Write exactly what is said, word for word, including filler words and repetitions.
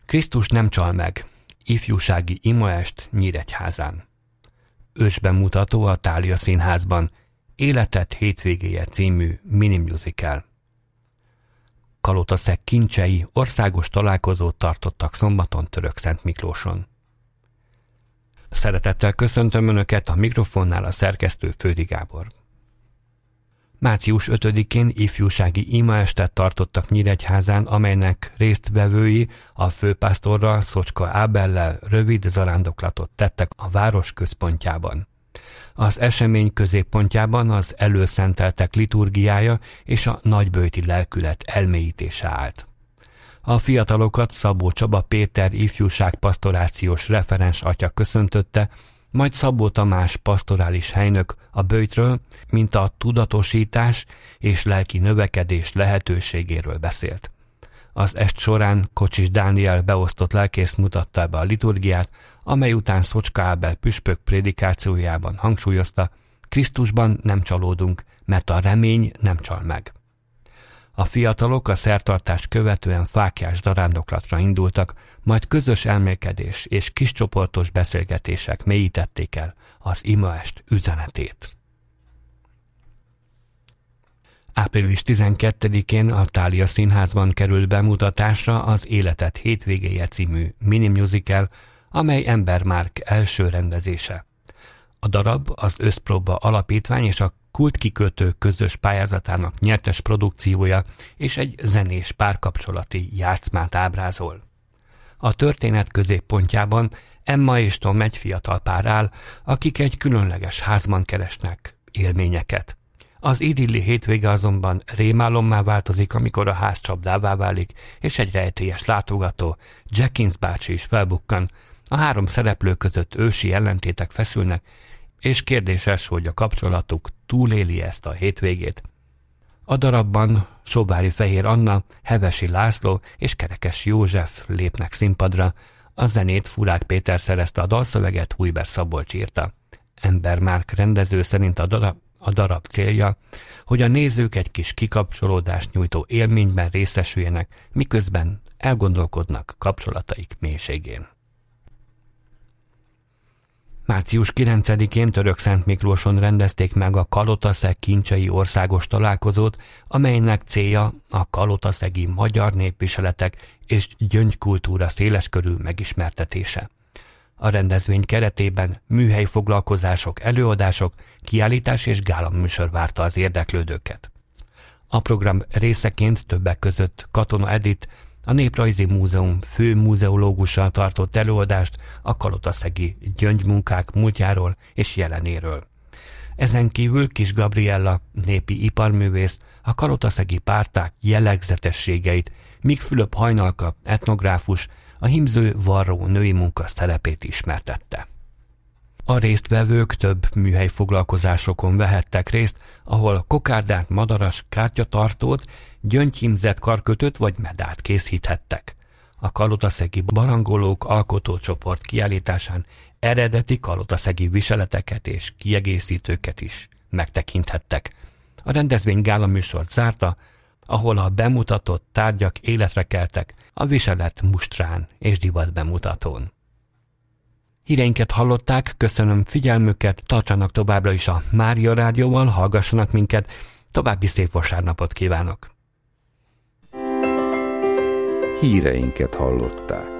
Krisztus nem csal meg. Ifjúsági imaest Nyíregyházán. Ősbemutató a Thália Színházban. Életed hétvégéje című minimusical. Kalotaszeg kincsei országos találkozót tartottak szombaton Törökszentmiklóson. Szeretettel köszöntöm Önöket, a mikrofonnál a szerkesztő Fődi Gábor. március ötödikén ifjúsági imaestet tartottak Nyíregyházán, amelynek résztvevői a főpásztorral, Szocska Ábellel rövid zarándoklatot tettek a város központjában. Az esemény középpontjában az előszenteltek liturgiája és a nagyböjti lelkület elmélyítése állt. A fiatalokat Szabó Csaba Péter ifjúságpasztorációs referens atya köszöntötte, majd Szabó Tamás pasztorális helynök a böjtről, mint a tudatosítás és lelki növekedés lehetőségéről beszélt. Az est során Kocsis Dániel beosztott lelkész mutatta be a liturgiát, amely után Szocska Ábel püspök prédikációjában hangsúlyozta, Krisztusban nem csalódunk, mert a remény nem csal meg. A fiatalok a szertartást követően fáklyás zarándoklatra indultak, majd közös elmélkedés és kiscsoportos beszélgetések mélyítették el az imaest üzenetét. április tizenkettedikén a Thália Színházban kerül bemutatásra az Életed hétvégéje című minimusical, amely Ember Márk első rendezése. A darab az Összpróba Alapítvány és a Kultkikötő közös pályázatának nyertes produkciója és egy zenés párkapcsolati játszmát ábrázol. A történet középpontjában Emma és Tom egy fiatal pár áll, akik egy különleges házban keresnek élményeket. Az idilli hétvége azonban rémálommá változik, amikor a ház csapdává válik, és egy rejtélyes látogató, Jenkins bácsi is felbukkan. A három szereplő között ősi ellentétek feszülnek, és kérdéses, hogy a kapcsolatuk túléli ezt a hétvégét. A darabban Sobári Fehér Anna, Hevesi László és Kerekes József lépnek színpadra, a zenét Furák Péter szerezte, a dalszöveget Hujber Szabolcs írta. Ember Márk rendező szerint a darab, a darab célja, hogy a nézők egy kis kikapcsolódást nyújtó élményben részesüljenek, miközben elgondolkodnak kapcsolataik mélységén. március kilencedikén Törökszentmiklóson rendezték meg a Kalotaszeg kincsei országos találkozót, amelynek célja a kalotaszegi magyar népviseletek és gyöngykultúra széleskörű megismertetése. A rendezvény keretében műhelyfoglalkozások, előadások, kiállítás és gálaműsor várta az érdeklődőket. A program részeként többek között Katona Edith, a Néprajzi Múzeum fő múzeológussal tartott előadást a kalotaszegi gyöngymunkák múltjáról és jelenéről. Ezen kívül Kis Gabriella, népi iparművész, a kalotaszegi párták jellegzetességeit, míg Fülöp Hajnalka, etnográfus, a hímző varró női munka szerepét ismertette. A résztvevők több műhelyfoglalkozásokon vehettek részt, ahol kokárdát, madaras, kártyatartót, gyöngyhímzett karkötőt vagy medált készíthettek. A kalotaszegi barangolók alkotócsoport kiállításán eredeti kalotaszegi viseleteket és kiegészítőket is megtekinthettek. A rendezvény gálaműsort zárta, ahol a bemutatott tárgyak életre keltek a viselet mustrán és divat bemutatón. Híreinket hallották, köszönöm figyelmüket, tartsanak továbbra is a Mária Rádióval, hallgassanak minket, további szép vasárnapot kívánok! Híreinket hallották.